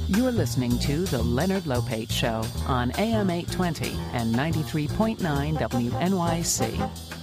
You're listening to The Leonard Lopate Show on AM 820 and 93.9 WNYC.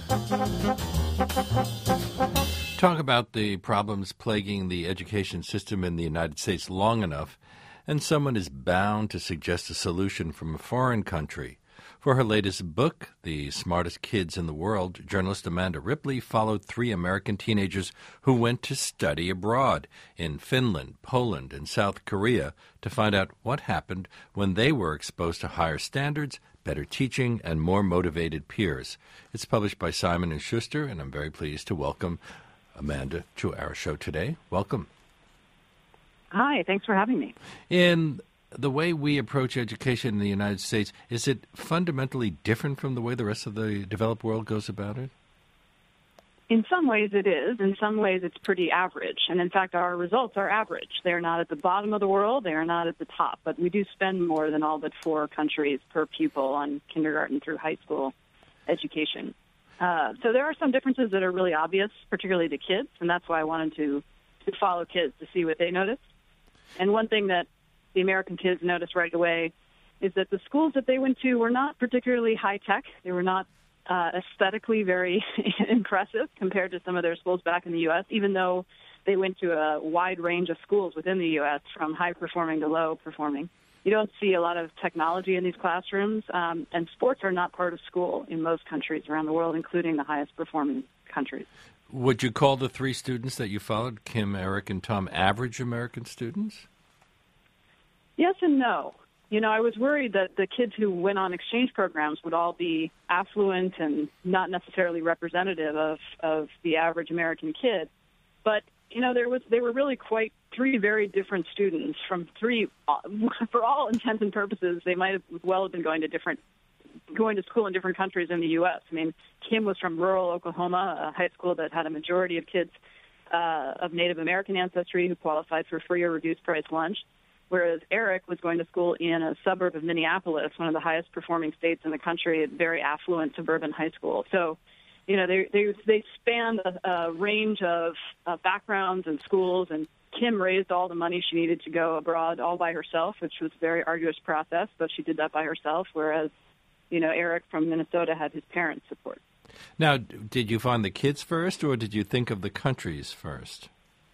Talk about the problems plaguing the education system in the United States long enough, and someone is bound to suggest a solution from a foreign country. For her latest book, The Smartest Kids in the World, journalist Amanda Ripley followed 3 American teenagers who went to study abroad in Finland, Poland, and South Korea to find out what happened when they were exposed to higher standards, better teaching, and more motivated peers. It's published by Simon & Schuster, and I'm very pleased to welcome Amanda to our show today. Welcome. Hi, thanks for having me. In the way we approach education in the United States, is it fundamentally different from the way the rest of the developed world goes about it? In some ways it is. In some ways it's pretty average. And in fact, our results are average. They're not at the bottom of the world. They are not at the top. But we do spend more than all but 4 countries per pupil on kindergarten through high school education. So there are some differences that are really obvious, particularly to kids. And that's why I wanted to follow kids to see what they noticed. And one thing that the American kids noticed right away is that the schools that they went to were not particularly high-tech. They were not aesthetically very impressive compared to some of their schools back in the U.S., even though they went to a wide range of schools within the U.S., from high-performing to low-performing. You don't see a lot of technology in these classrooms, and sports are not part of school in most countries around the world, including the highest-performing countries. Would you call the 3 students that you followed, Kim, Eric, and Tom, average American students? Yes and no. You know, I was worried that the kids who went on exchange programs would all be affluent and not necessarily representative of the average American kid. But, you know, they were really quite 3 very different students from 3, for all intents and purposes, they might have well have been going to school in different countries in the U.S. I mean, Kim was from rural Oklahoma, a high school that had a majority of kids of Native American ancestry who qualified for free or reduced price lunch, whereas Eric was going to school in a suburb of Minneapolis, one of the highest performing states in the country, a very affluent suburban high school. So, you know, they span a range of backgrounds and schools, and Kim raised all the money she needed to go abroad all by herself, which was a very arduous process, but she did that by herself, whereas, you know, Eric from Minnesota had his parents' support. Now, did you find the kids first, or did you think of the countries first?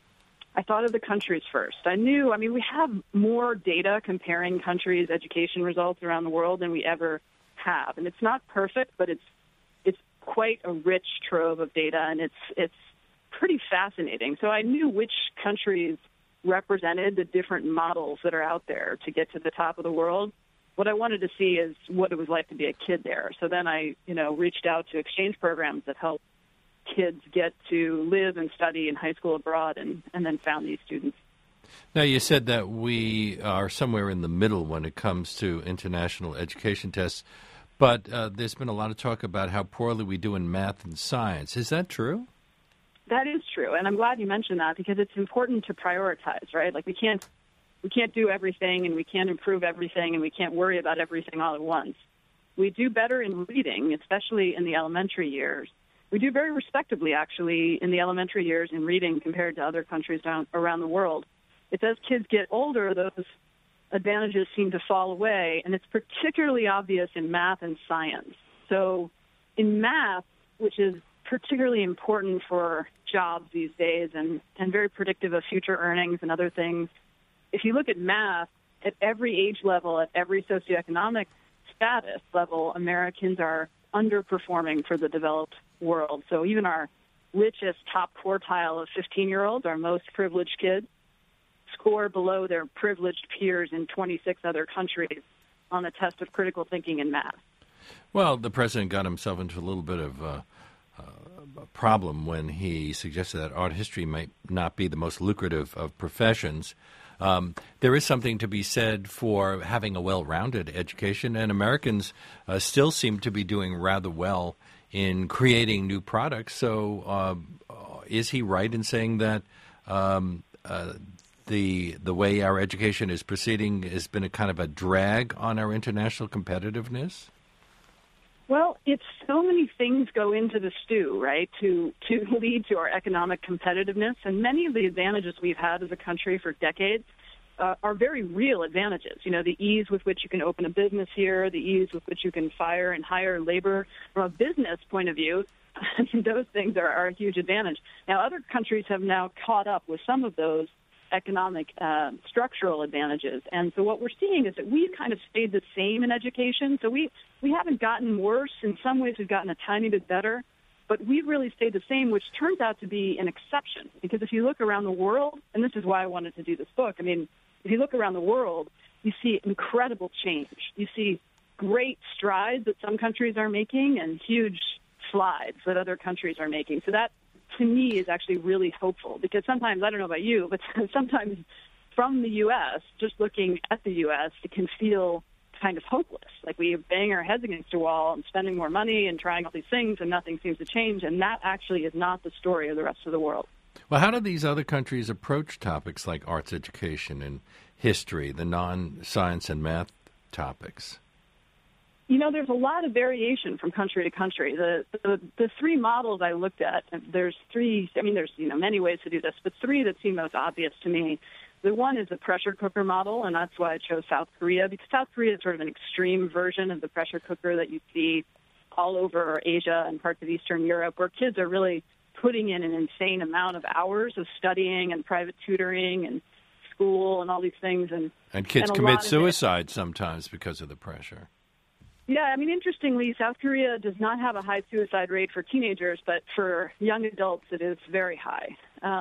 I thought of the countries first. We have more data comparing countries' education results around the world than we ever have. And it's not perfect, but it's quite a rich trove of data, and it's pretty fascinating. So I knew which countries represented the different models that are out there to get to the top of the world. What I wanted to see is what it was like to be a kid there. So then I, reached out to exchange programs that help kids get to live and study in high school abroad, and then found these students. Now, you said that we are somewhere in the middle when it comes to international education tests, but there's been a lot of talk about how poorly we do in math and science. Is that true? That is true, and I'm glad you mentioned that, because it's important to prioritize, right? Like we can't do everything, and we can't improve everything, and we can't worry about everything all at once. We do better in reading, especially in the elementary years. We do very respectably, actually, in the elementary years in reading compared to other countries around the world. It's as kids get older, those advantages seem to fall away, and it's particularly obvious in math and science. So in math, which is particularly important for jobs these days and very predictive of future earnings and other things, if you look at math, at every age level, at every socioeconomic status level, Americans are underperforming for the developed world. So even our richest top quartile of 15-year-olds, our most privileged kids, score below their privileged peers in 26 other countries on the test of critical thinking and math. Well, the president got himself into a little bit of a problem when he suggested that art history might not be the most lucrative of professions. There is something to be said for having a well-rounded education, and Americans still seem to be doing rather well in creating new products. So is he right in saying that the way our education is proceeding has been a kind of a drag on our international competitiveness? Well, it's so many things go into the stew, right, to lead to our economic competitiveness. And many of the advantages we've had as a country for decades are very real advantages. You know, the ease with which you can open a business here, the ease with which you can fire and hire labor. From a business point of view, I mean, those things are a huge advantage. Now, other countries have now caught up with some of those economic structural advantages. And so what we're seeing is that we've kind of stayed the same in education. So we haven't gotten worse. In some ways, we've gotten a tiny bit better. But we've really stayed the same, which turns out to be an exception. Because if you look around the world, and this is why I wanted to do this book, I mean, if you look around the world, you see incredible change. You see great strides that some countries are making and huge slides that other countries are making. So that, to me, is actually really hopeful. Because sometimes, I don't know about you, but sometimes from the U.S., just looking at the U.S., it can feel kind of hopeless. Like we bang our heads against a wall and spending more money and trying all these things and nothing seems to change. And that actually is not the story of the rest of the world. Well, how do these other countries approach topics like arts education and history, the non-science and math topics? You know, there's a lot of variation from country to country. The three models I looked at, there's three, I mean, there's, you know, many ways to do this, but three that seem most obvious to me. The one is the pressure cooker model, and that's why I chose South Korea, because South Korea is sort of an extreme version of the pressure cooker that you see all over Asia and parts of Eastern Europe, where kids are really putting in an insane amount of hours of studying and private tutoring and school and all these things. And kids commit suicide sometimes because of the pressure. Yeah, I mean, interestingly, South Korea does not have a high suicide rate for teenagers, but for young adults it is very high.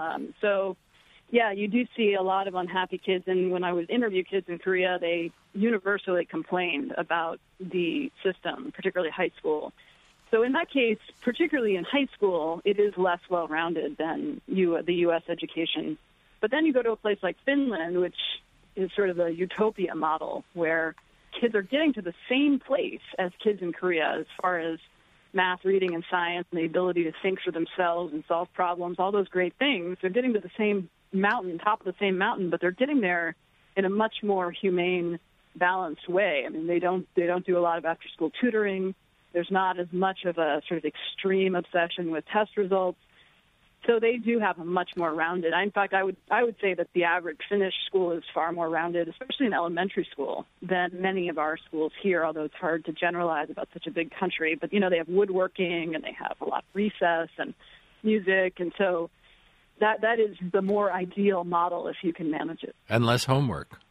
Yeah, you do see a lot of unhappy kids, and when I would interview kids in Korea, they universally complained about the system, particularly high school. So in that case, particularly in high school, it is less well-rounded than the U.S. education. But then you go to a place like Finland, which is sort of a utopia model, where kids are getting to the same place as kids in Korea as far as math, reading, and science, and the ability to think for themselves and solve problems, all those great things. They're getting to the same mountain, top of the same mountain, but they're getting there in a much more humane, balanced way. I mean, they don't do a lot of after-school tutoring. There's not as much of a sort of extreme obsession with test results. So they do have a much more rounded. In fact, I would say that the average Finnish school is far more rounded, especially in elementary school, than many of our schools here, although it's hard to generalize about such a big country. But, you know, they have woodworking and they have a lot of recess and music, and so that is the more ideal model if you can manage it. And less homework.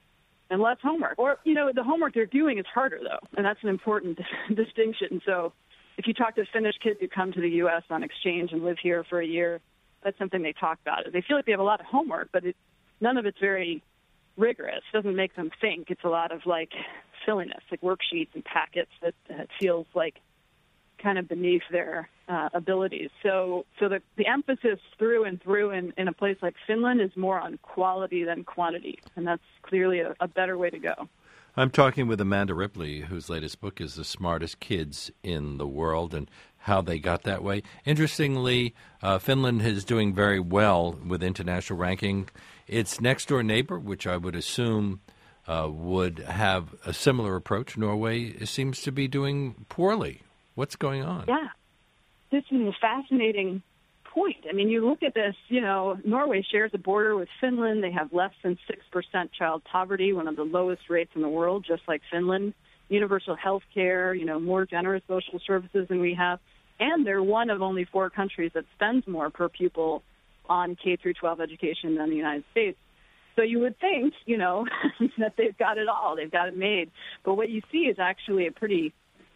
And less homework. Or, you know, the homework they're doing is harder, though, and that's an important distinction. So if you talk to Finnish kids who come to the U.S. on exchange and live here for a year, that's something they talk about. They feel like they have a lot of homework, but none of it's very rigorous. It doesn't make them think. It's a lot of, like, silliness, like worksheets and packets that feels like kind of beneath their abilities. So the emphasis through and through in a place like Finland is more on quality than quantity, and that's clearly a better way to go. I'm talking with Amanda Ripley, whose latest book is The Smartest Kids in the World and How They Got That Way. Interestingly, Finland is doing very well with international ranking. Its next-door neighbor, which I would assume would have a similar approach, Norway, seems to be doing poorly. What's going on? Yeah, this is a fascinating point. I mean, you look at this, you know, Norway shares a border with Finland. They have less than 6% child poverty, one of the lowest rates in the world, just like Finland. Universal health care, you know, more generous social services than we have. And they're one of only 4 countries that spends more per pupil on K-12 education than the United States. So you would think, you know, that they've got it all. They've got it made. But what you see is actually a pretty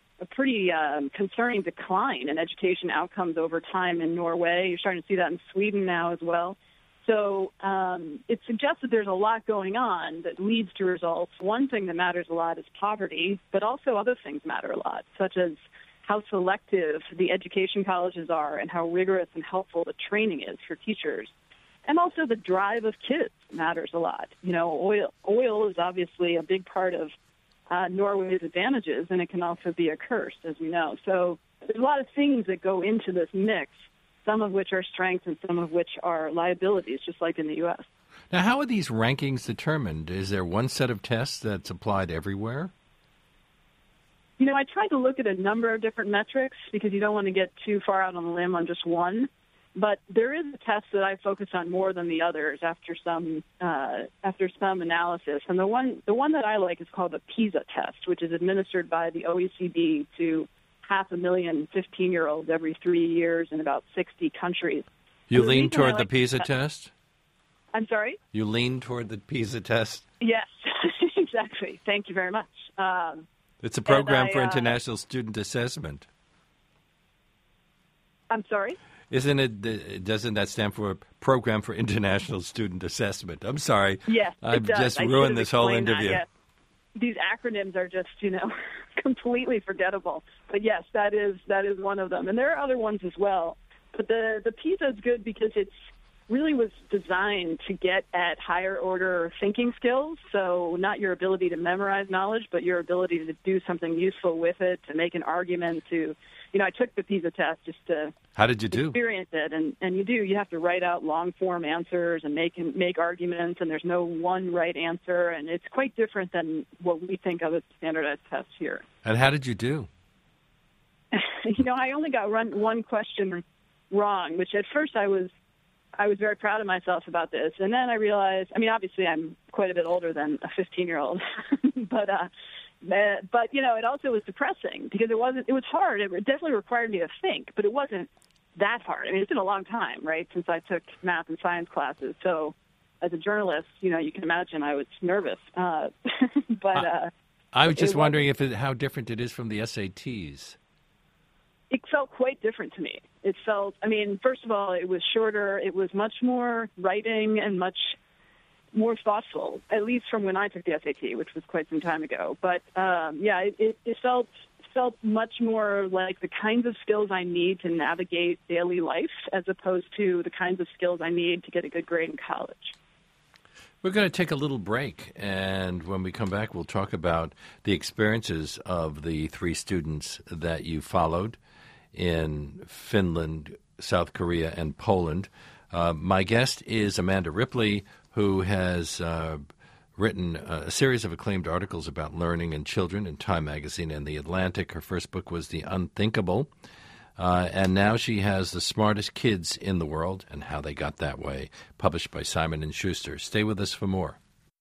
concerning decline in education outcomes over time in Norway. You're starting to see that in Sweden now as well. So it suggests that there's a lot going on that leads to results. One thing that matters a lot is poverty, but also other things matter a lot, such as how selective the education colleges are and how rigorous and helpful the training is for teachers. And also the drive of kids matters a lot. You know, oil is obviously a big part of Norway's advantages, and it can also be a curse, as we know. So there's a lot of things that go into this mix, some of which are strengths and some of which are liabilities, just like in the U.S. Now, how are these rankings determined? Is there one set of tests that's applied everywhere? You know, I tried to look at a number of different metrics because you don't want to get too far out on the limb on just one. But there is a test that I focus on more than the others after some analysis. And the one that I like is called the PISA test, which is administered by the OECD to 500,000 15-year-olds every 3 years in about 60 countries. You lean toward the PISA test? I'm sorry? You lean toward the PISA test? Yes, exactly. Thank you very much. It's a program for international student assessment. I'm sorry? Doesn't that stand for Program for International Student Assessment? I'm sorry. Yes, I've just ruined this whole interview. Yes. These acronyms are just, completely forgettable. But yes, that is one of them. And there are other ones as well. But the PISA is good because it's really was designed to get at higher order thinking skills. So not your ability to memorize knowledge, but your ability to do something useful with it, to make an argument, I took the PISA test just to How did you do? Experience it, and you have to write out long-form answers and make arguments, and there's no one right answer, and it's quite different than what we think of as standardized tests here. And how did you do? I only got one question wrong, which at first I was very proud of myself about this, and then I realized, obviously I'm quite a bit older than a 15-year-old, but it also was depressing because it was hard. It definitely required me to think, but it wasn't that hard. It's been a long time, right, since I took math and science classes. So as a journalist, you can imagine I was nervous. I was just wondering how different it is from the SATs. It felt quite different to me. It felt, first of all, it was shorter. It was much more writing and much more thoughtful, at least from when I took the SAT, which was quite some time ago. But, it felt much more like the kinds of skills I need to navigate daily life as opposed to the kinds of skills I need to get a good grade in college. We're going to take a little break, and when we come back, we'll talk about the experiences of the 3 students that you followed in Finland, South Korea, and Poland. My guest is Amanda Ripley, who has written a series of acclaimed articles about learning and children in Time Magazine and The Atlantic. Her first book was The Unthinkable, and now she has The Smartest Kids in the World and How They Got That Way, published by Simon & Schuster. Stay with us for more.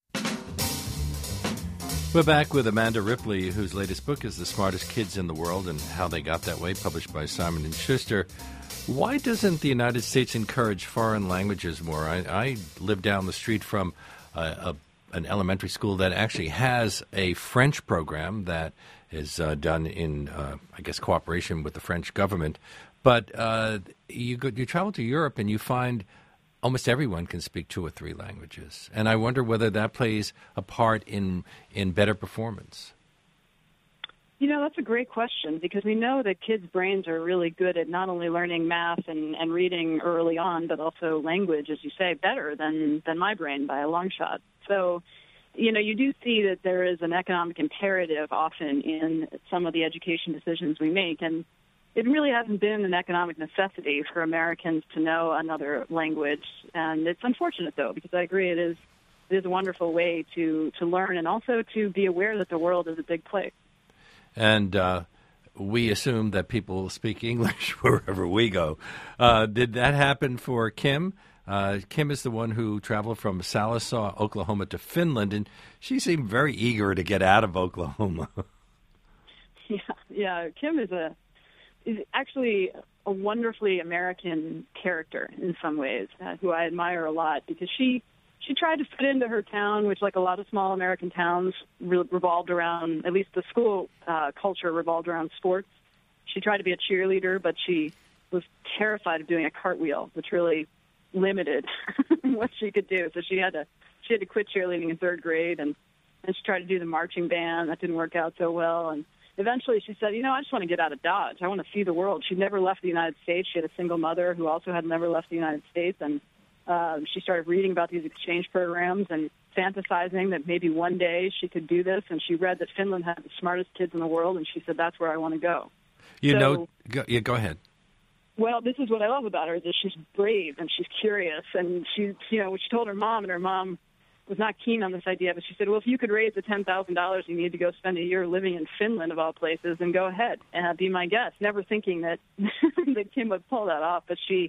We're back with Amanda Ripley, whose latest book is The Smartest Kids in the World and How They Got That Way, published by Simon & Schuster. Why doesn't the United States encourage foreign languages more? I live down the street from an elementary school that actually has a French program that is done in, cooperation with the French government. But you travel to Europe and you find almost everyone can speak 2 or 3 languages. And I wonder whether that plays a part in better performance. That's a great question because we know that kids' brains are really good at not only learning math and reading early on, but also language, as you say, better than my brain by a long shot. So, you do see that there is an economic imperative often in some of the education decisions we make. And it really hasn't been an economic necessity for Americans to know another language. And it's unfortunate, though, because I agree it is a wonderful way to learn and also to be aware that the world is a big place. And we assume that people speak English wherever we go. Did that happen for Kim? Kim is the one who traveled from Sallisaw, Oklahoma to Finland, and she seemed very eager to get out of Oklahoma. Yeah. Kim is actually a wonderfully American character in some ways, who I admire a lot because she tried to fit into her town, which, like a lot of small American towns, revolved around, at least the school culture revolved around sports. She tried to be a cheerleader, but she was terrified of doing a cartwheel, which really limited what she could do. So she had to quit cheerleading in 3rd grade, and she tried to do the marching band. That didn't work out so well. And eventually she said, I just want to get out of Dodge. I want to see the world. She'd never left the United States. She had a single mother who also had never left the United States, and she started reading about these exchange programs and fantasizing that maybe one day she could do this. And she read that Finland had the smartest kids in the world, and she said, that's where I want to go. Go ahead. Well, this is what I love about her, is that she's brave and she's curious. And she told her mom, and her mom was not keen on this idea, but she said, well, if you could raise the $10,000 you need to go spend a year living in Finland, of all places, then go ahead and be my guest, never thinking that Kim would pull that off. But she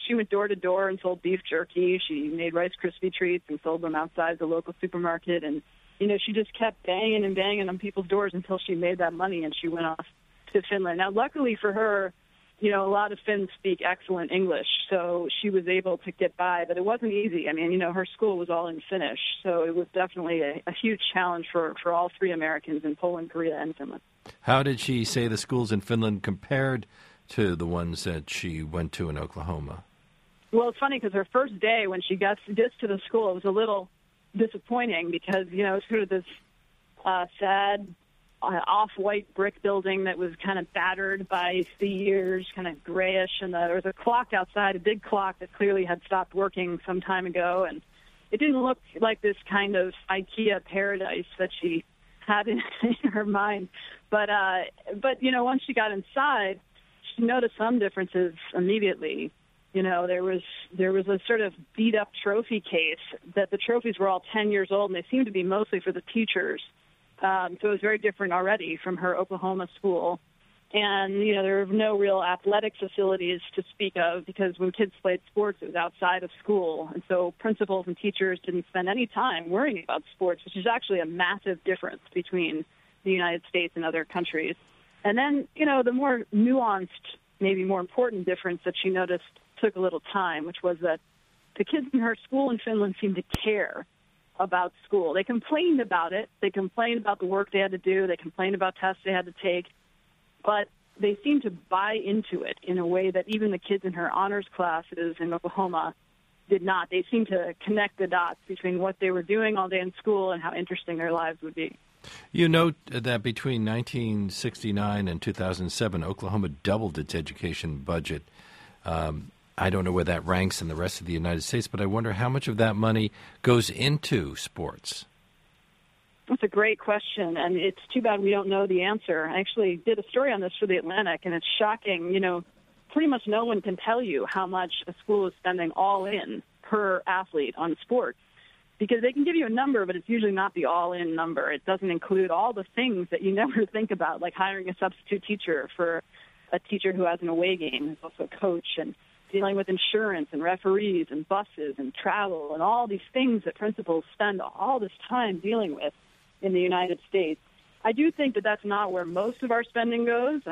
She went door to door and sold beef jerky. She made Rice Krispie treats and sold them outside the local supermarket. And, she just kept banging and banging on people's doors until she made that money and she went off to Finland. Now, luckily for her, a lot of Finns speak excellent English, so she was able to get by, but it wasn't easy. I mean, her school was all in Finnish, so it was definitely a huge challenge for all three Americans in Poland, Korea, and Finland. How did she say the schools in Finland compared to the ones that she went to in Oklahoma? Well, it's funny because her first day when she gets to the school, it was a little disappointing because, it's sort of this sad, off-white brick building that was kind of battered by the years, kind of grayish, and there was a clock outside, a big clock that clearly had stopped working some time ago, and it didn't look like this kind of IKEA paradise that she had in her mind. But once she got inside, she noticed some differences immediately. There was a sort of beat-up trophy case that the trophies were all 10 years old, and they seemed to be mostly for the teachers. So it was very different already from her Oklahoma school. And, there were no real athletic facilities to speak of because when kids played sports, it was outside of school. And so principals and teachers didn't spend any time worrying about sports, which is actually a massive difference between the United States and other countries. And then, the more nuanced, maybe more important difference that she noticed took a little time, which was that the kids in her school in Finland seemed to care about school. They complained about it. They complained about the work they had to do. They complained about tests they had to take. But they seemed to buy into it in a way that even the kids in her honors classes in Oklahoma did not. They seemed to connect the dots between what they were doing all day in school and how interesting their lives would be. You note that between 1969 and 2007, Oklahoma doubled its education budget. I don't know where that ranks in the rest of the United States, but I wonder how much of that money goes into sports. That's a great question, and it's too bad we don't know the answer. I actually did a story on this for The Atlantic, and it's shocking. Pretty much no one can tell you how much a school is spending all in per athlete on sports, because they can give you a number, but it's usually not the all-in number. It doesn't include all the things that you never think about, like hiring a substitute teacher for a teacher who has an away game, who's also a coach, and dealing with insurance and referees and buses and travel and all these things that principals spend all this time dealing with in the United States. I do think that that's not where most of our spending goes.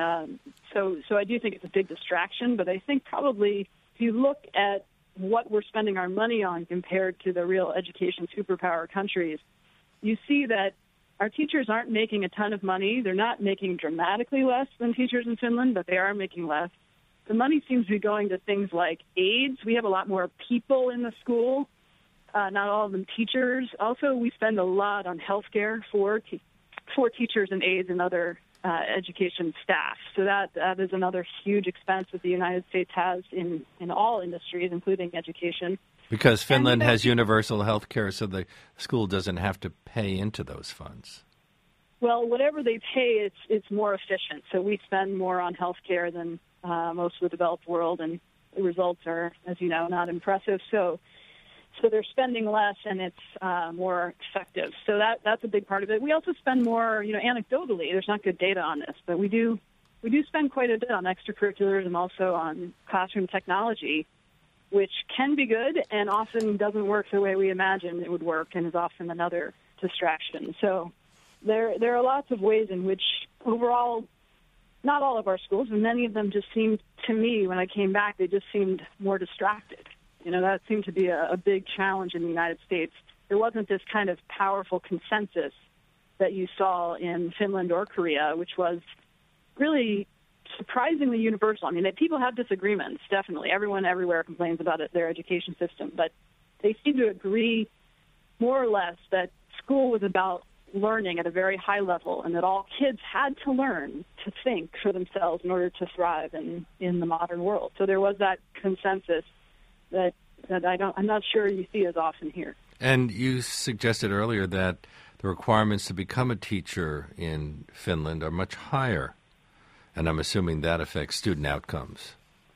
So I do think it's a big distraction, but I think probably if you look at what we're spending our money on compared to the real education superpower countries, you see that our teachers aren't making a ton of money. They're not making dramatically less than teachers in Finland, but they are making less. The money seems to be going to things like aides. We have a lot more people in the school, not all of them teachers. Also, we spend a lot on health care for teachers and aides and other education staff. So that is another huge expense that the United States has in all industries, including education. Because Finland has universal health care, so the school doesn't have to pay into those funds. Well, whatever they pay, it's more efficient. So we spend more on health care than most of the developed world, and the results are, as you know, not impressive. So they're spending less, and it's more effective. So that's a big part of it. We also spend more, anecdotally. There's not good data on this, but we do spend quite a bit on extracurriculars and also on classroom technology, which can be good and often doesn't work the way we imagine it would work, and is often another distraction. So there are lots of ways in which overall, not all of our schools, and many of them just seemed, to me, when I came back, they just seemed more distracted. That seemed to be a big challenge in the United States. There wasn't this kind of powerful consensus that you saw in Finland or Korea, which was really surprisingly universal. I mean, people have disagreements, definitely. Everyone everywhere complains about their education system, but they seem to agree more or less that school was about learning at a very high level, and that all kids had to learn to think for themselves in order to thrive in the modern world. So there was that consensus that I'm not sure you see as often here. And you suggested earlier that the requirements to become a teacher in Finland are much higher, and I'm assuming that affects student outcomes.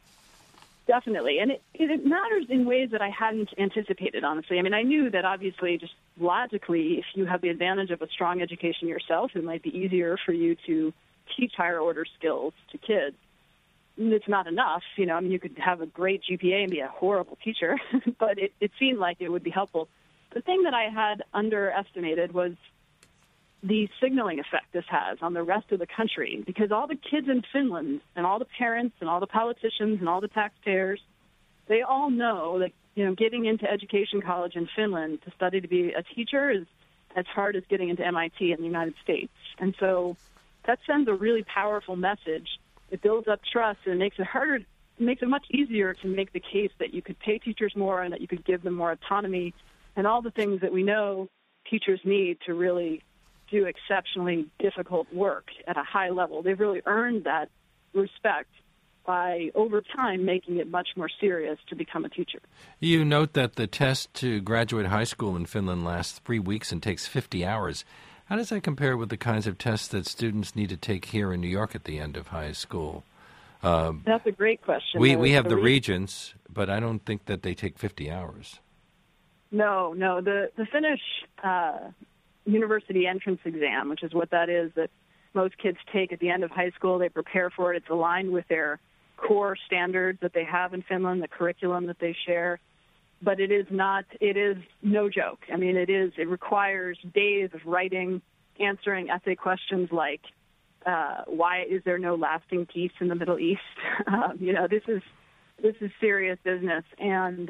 Definitely, and it matters in ways that I hadn't anticipated, honestly. I mean, I knew that obviously, just logically, if you have the advantage of a strong education yourself, it might be easier for you to teach higher order skills to kids. it's not enough. I mean, you could have a great GPA and be a horrible teacher, but it seemed like it would be helpful. The thing that I had underestimated was the signaling effect this has on the rest of the country, because all the kids in Finland and all the parents and all the politicians and all the taxpayers, they all know that, getting into education college in Finland to study to be a teacher is as hard as getting into MIT in the United States. And so that sends a really powerful message. It builds up trust and makes it much easier to make the case that you could pay teachers more and that you could give them more autonomy and all the things that we know teachers need to really do exceptionally difficult work at a high level. They've really earned that respect by, over time, making it much more serious to become a teacher. You note that the test to graduate high school in Finland lasts 3 weeks and takes 50 hours. How does that compare with the kinds of tests that students need to take here in New York at the end of high school? That's a great question. We have the Regents, but I don't think that they take 50 hours. No. The Finnish university entrance exam, which is what that is, that most kids take at the end of high school, they prepare for it. It's aligned with their core standards that they have in Finland, the curriculum that they share. But it is no joke. I mean, it requires days of writing, answering essay questions like, why is there no lasting peace in the Middle East? This is serious business. And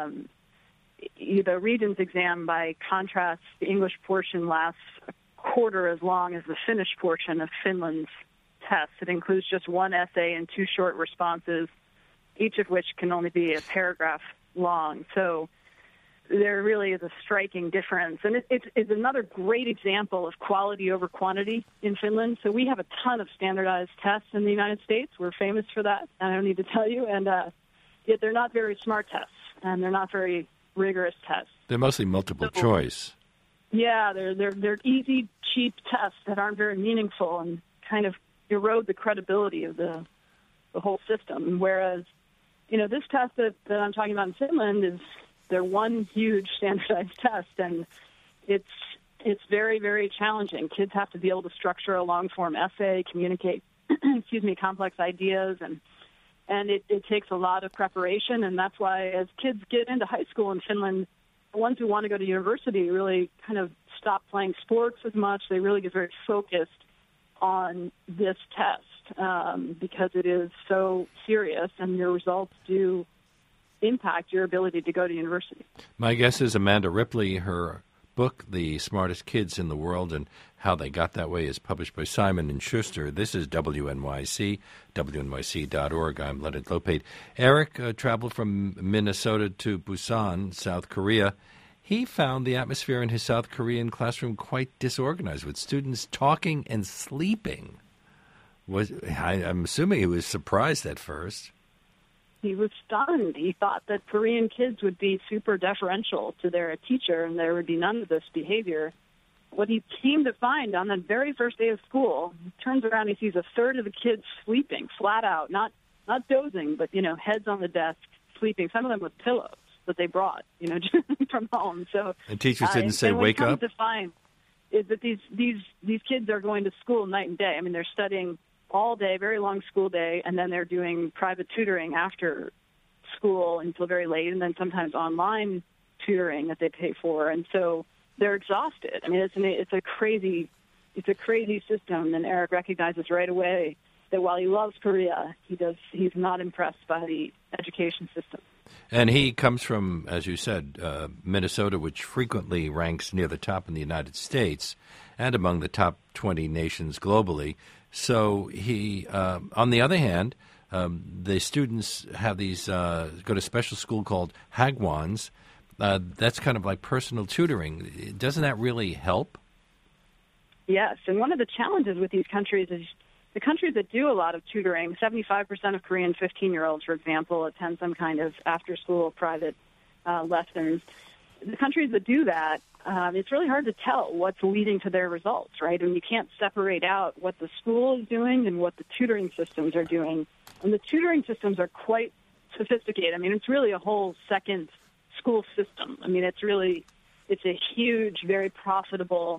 the Regents exam, by contrast, the English portion lasts a quarter as long as the Finnish portion of Finland's test. It includes just one essay and 2 short responses, each of which can only be a paragraph long. So there really is a striking difference. And it's another great example of quality over quantity in Finland. So we have a ton of standardized tests in the United States. We're famous for that. I don't need to tell you. And yet they're not very smart tests, and they're not very rigorous tests. They're mostly multiple choice. Yeah, they're easy, cheap tests that aren't very meaningful and kind of erode the credibility of the whole system. Whereas, this test that I'm talking about in Finland they're one huge standardized test, and it's very, very challenging. Kids have to be able to structure a long-form essay, communicate, complex ideas, and it takes a lot of preparation, and that's why as kids get into high school in Finland, the ones who want to go to university really kind of stop playing sports as much. They really get very focused on this test because it is so serious, and your results do impact your ability to go to university. My guest is Amanda Ripley. Her book, The Smartest Kids in the World and How They Got That Way, is published by Simon & Schuster. This is WNYC, WNYC.org. I'm Leonard Lopate. Eric traveled from Minnesota to Busan, South Korea. He found the atmosphere in his South Korean classroom quite disorganized, with students talking and sleeping. I'm assuming he was surprised at first. He was stunned. He thought that Korean kids would be super deferential to their teacher and there would be none of this behavior. What he came to find on the very first day of school, he turns around and he sees a third of the kids sleeping, flat out, not dozing, but, heads on the desk, sleeping, some of them with pillows that they brought, from home. So, and teachers didn't say, wake up? What he comes to find is that these kids are going to school night and day. I mean, they're studying all day, very long school day, and then they're doing private tutoring after school until very late, and then sometimes online tutoring that they pay for, and so they're exhausted. I mean, it's a crazy system, and Eric recognizes right away that while he loves Korea, he's not impressed by the education system. And he comes from, as you said, Minnesota, which frequently ranks near the top in the United States and among the top 20 nations globally. So he, on the other hand, the students have these go to a special school called Hagwons. That's kind of like personal tutoring. Doesn't that really help? Yes, and one of the challenges with these countries is the countries that do a lot of tutoring, 75% of Korean 15-year-olds, for example, attend some kind of after-school private lessons. The countries that do that, it's really hard to tell what's leading to their results, right? And you can't separate out what the school is doing and what the tutoring systems are doing. And the tutoring systems are quite sophisticated. I mean, it's really a whole second school system. I mean, it's a huge, very profitable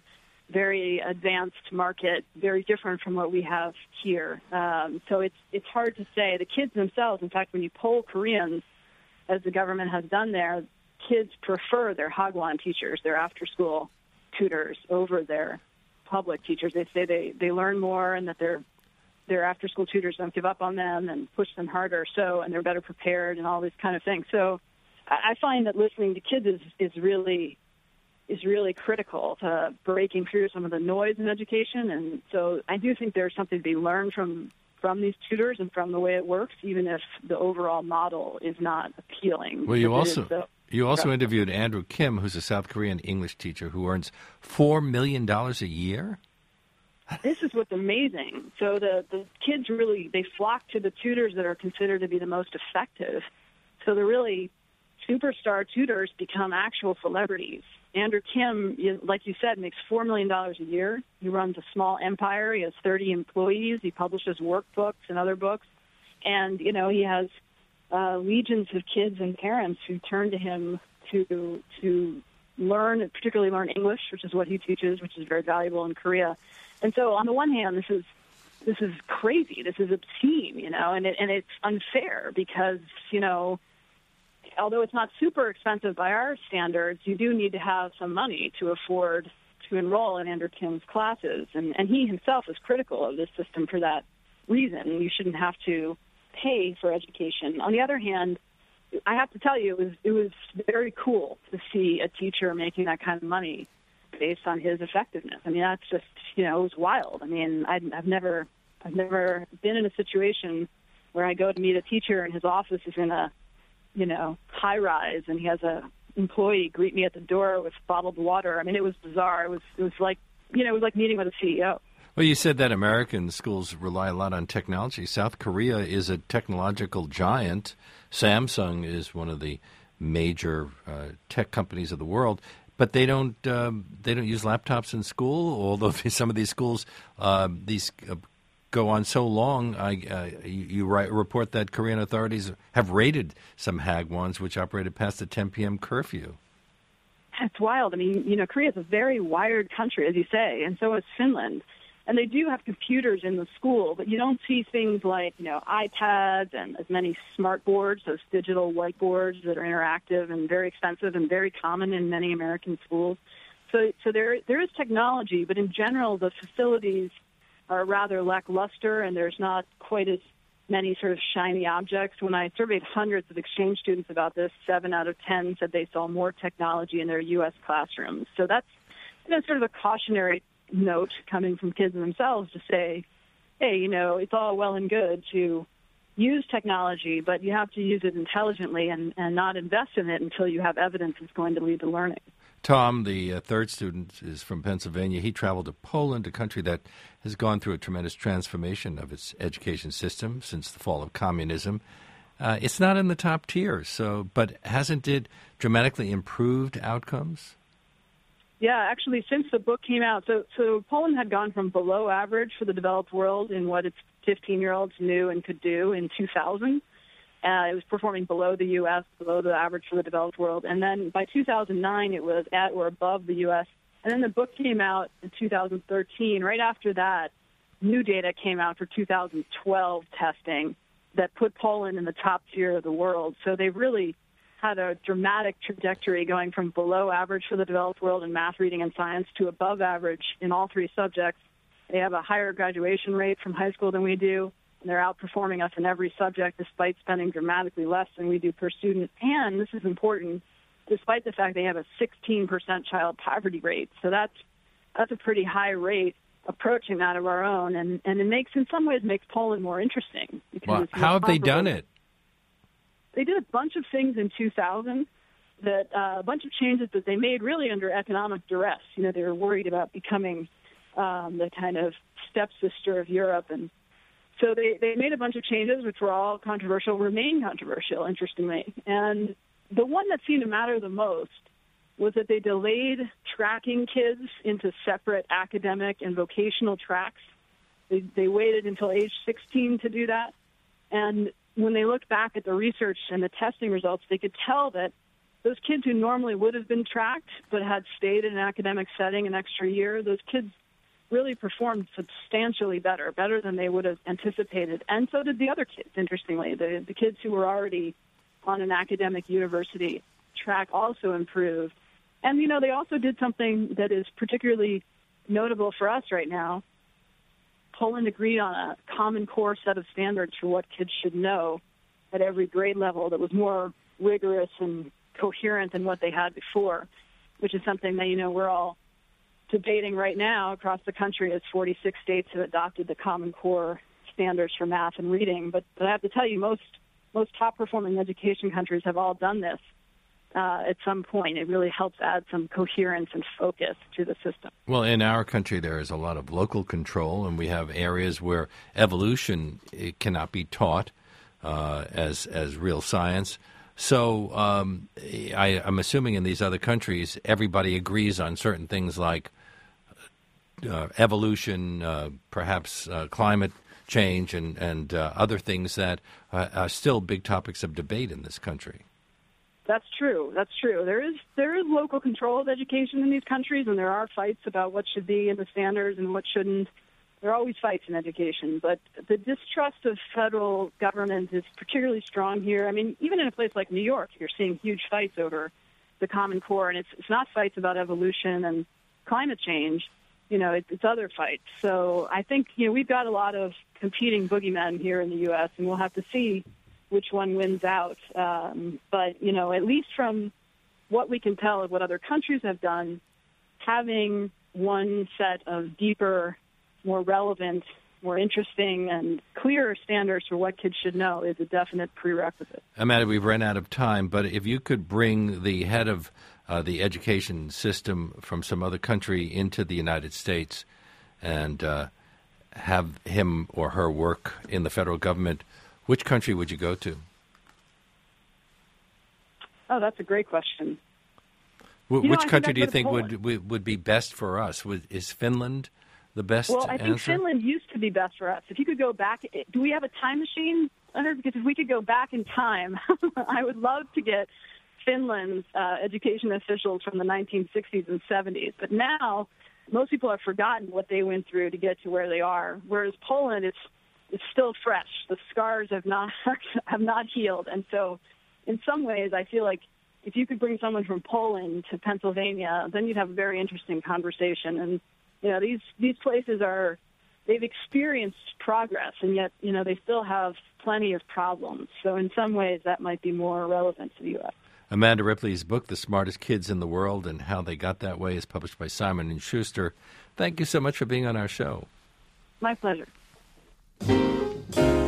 very advanced market, very different from what we have here. So it's hard to say. The kids themselves, in fact, when you poll Koreans, as the government has done there, kids prefer their Hagwon teachers, their after-school tutors, over their public teachers. They say they learn more and that their after-school tutors don't give up on them and push them harder, and they're better prepared and all these kind of things. So I find that listening to kids is really critical to breaking through some of the noise in education. And so I do think there's something to be learned from these tutors and from the way it works, even if the overall model is not appealing. Well, you also interviewed Andrew Kim, who's a South Korean English teacher who earns $4 million a year. This is what's amazing. So the kids really, they flock to the tutors that are considered to be the most effective. So the really superstar tutors become actual celebrities. Andrew Kim, like you said, makes $4 million a year. He runs a small empire. He has 30 employees. He publishes workbooks and other books. And, he has legions of kids and parents who turn to him to particularly learn English, which is what he teaches, which is very valuable in Korea. And so on the one hand, this is crazy. This is obscene, and it's unfair because, although it's not super expensive by our standards, you do need to have some money to afford to enroll in Andrew Kim's classes. And he himself is critical of this system for that reason. You shouldn't have to pay for education. On the other hand, I have to tell you, it was very cool to see a teacher making that kind of money based on his effectiveness. I mean, that's just, it was wild. I mean, I've never been in a situation where I go to meet a teacher and his office is in a, high rise and he has a employee greet me at the door with bottled water. I mean, it was bizarre. It was like, it was like meeting with a CEO. Well, you said that American schools rely a lot on technology. South Korea is a technological giant. Samsung is one of the major tech companies of the world, but they don't use laptops in school. Although some of these schools go on so long, you report that Korean authorities have raided some Hagwons which operated past the 10 p.m. curfew. That's wild. I mean, Korea is a very wired country, as you say, and so is Finland. And they do have computers in the school, but you don't see things like, iPads and as many smart boards, those digital whiteboards that are interactive and very expensive and very common in many American schools. So there is technology, but in general, the facilities are rather lackluster, and there's not quite as many sort of shiny objects. When I surveyed hundreds of exchange students about this, 7 out of 10 said they saw more technology in their U.S. classrooms. So that's sort of a cautionary note coming from kids themselves to say, hey, it's all well and good to use technology, but you have to use it intelligently and not invest in it until you have evidence it's going to lead to learning. Tom, the third student, is from Pennsylvania. He traveled to Poland, a country that has gone through a tremendous transformation of its education system since the fall of communism. It's not in the top tier, but hasn't it dramatically improved outcomes? Yeah, actually, since the book came out, so Poland had gone from below average for the developed world in what its 15-year-olds knew and could do in 2000. It was performing below the U.S., below the average for the developed world. And then by 2009, it was at or above the U.S. And then the book came out in 2013. Right after that, new data came out for 2012 testing that put Poland in the top tier of the world. So they really had a dramatic trajectory going from below average for the developed world in math, reading, and science to above average in all three subjects. They have a higher graduation rate from high school than we do, and they're outperforming us in every subject despite spending dramatically less than we do per student. And this is important, despite the fact they have a 16% child poverty rate. So that's a pretty high rate approaching that of our own, and it in some ways makes Poland more interesting. Well, how have they done it? They did a bunch of things in 2000, a bunch of changes that they made really under economic duress. They were worried about becoming the kind of stepsister of Europe. And so they made a bunch of changes, which were all controversial, remain controversial, interestingly. And the one that seemed to matter the most was that they delayed tracking kids into separate academic and vocational tracks. They waited until age 16 to do that. And when they looked back at the research and the testing results, they could tell that those kids who normally would have been tracked but had stayed in an academic setting an extra year, those kids really performed substantially better than they would have anticipated. And so did the other kids, interestingly. The kids who were already on an academic university track also improved. And, they also did something that is particularly notable for us right now. Poland agreed on a common core set of standards for what kids should know at every grade level that was more rigorous and coherent than what they had before, which is something that, we're all debating right now across the country as 46 states have adopted the Common Core standards for math and reading. But I have to tell you, most top-performing education countries have all done this at some point. It really helps add some coherence and focus to the system. Well, in our country, there is a lot of local control, and we have areas where evolution cannot be taught as real science. So I'm assuming in these other countries, everybody agrees on certain things like evolution, perhaps climate change, and other things that are still big topics of debate in this country. That's true. There is local control of education in these countries, and there are fights about what should be in the standards and what shouldn't. There are always fights in education, but the distrust of federal government is particularly strong here. I mean, even in a place like New York, you're seeing huge fights over the Common Core, and it's not fights about evolution and climate change. It's other fights. So I think, we've got a lot of competing boogeymen here in the U.S., and we'll have to see which one wins out. But, at least from what we can tell of what other countries have done, having one set of deeper, more relevant, more interesting, and clearer standards for what kids should know is a definite prerequisite. Amanda, we've run out of time, but if you could bring the head of the education system from some other country into the United States and have him or her work in the federal government, which country would you go to? Oh, that's a great question. Which country do you think would be best for us? Is Finland the best answer? Well, I think Finland used to be best for us. If you could go back, do we have a time machine, Leonard? Because if we could go back in time, I would love to get Finland's education officials from the 1960s and 70s. But now, most people have forgotten what they went through to get to where they are. Whereas Poland, it's still fresh. The scars have not healed. And so, in some ways, I feel like if you could bring someone from Poland to Pennsylvania, then you'd have a very interesting conversation. And these places they've experienced progress, and yet, they still have plenty of problems. So in some ways, that might be more relevant to the U.S. Amanda Ripley's book, The Smartest Kids in the World and How They Got That Way, is published by Simon & Schuster. Thank you so much for being on our show. My pleasure.